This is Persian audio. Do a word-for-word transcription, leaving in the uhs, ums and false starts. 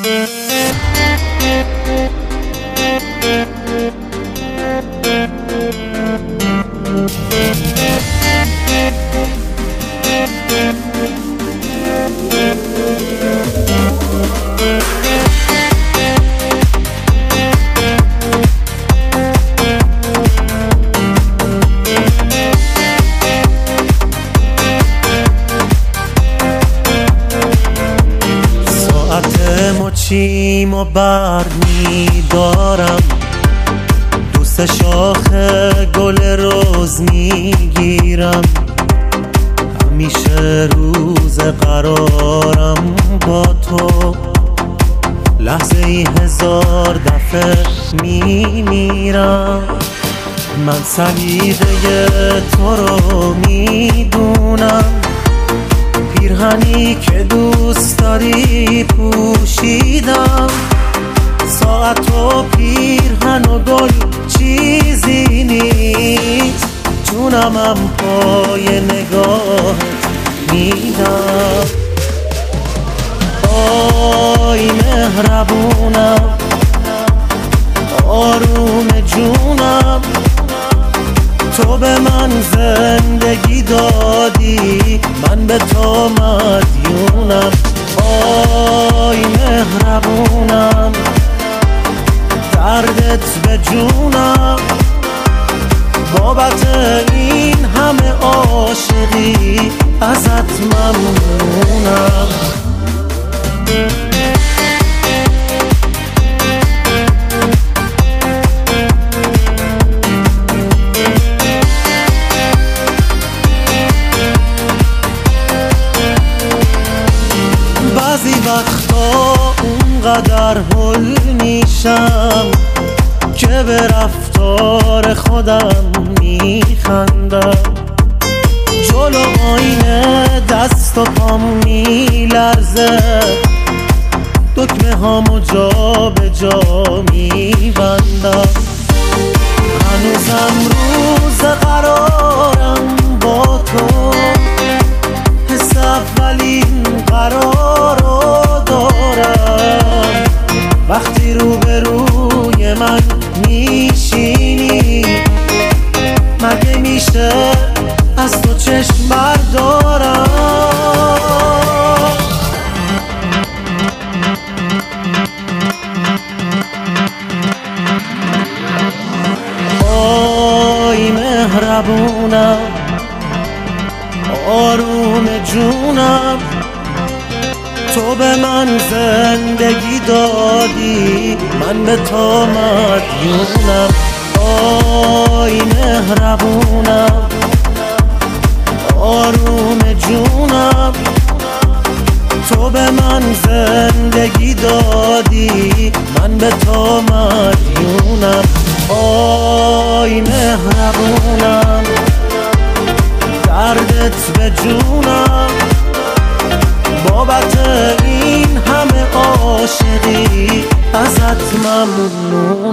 مچیم و بر میدارم، دوست شاخ گل روز میگیرم، همیشه روز قرارم با تو، لحظه ای هزار دفعه میمیرم. من سلیقه تو رو میدونم، پیرهنی که دوست داری پوشیدم، ساعت و پیرهن و گل چیزی نیست، جونمم پای نگاهت میدم. آی مهربونم، آروم جونم، تو به من زندگی دادی، من به تو مدیونم. آی مهربونم، دردت به جونم، بابت این همه عاشقی ازت ممنونم. بعضی وقتا اونقدر هل میشم که به رفتار خودم میخندم، جلو آینه دست و پام میلرزه، دکمه هامو جا به جا میبندم، هنوزم روز قرارم با تو، حس اولین قرار رو دارم، وقتی روبروی من میشینی مگه میشه از تو چشم بردارم. آی مهربونم، آروم جونم، تو به من زندگی دادی، من به تو مدیونم. آی مهربونم، آروم جونم، تو به من زندگی دادی، من به تو مدیونم. آی مهربونم، دردت به جونم، بابت این همه عاشقی ازت ممنون.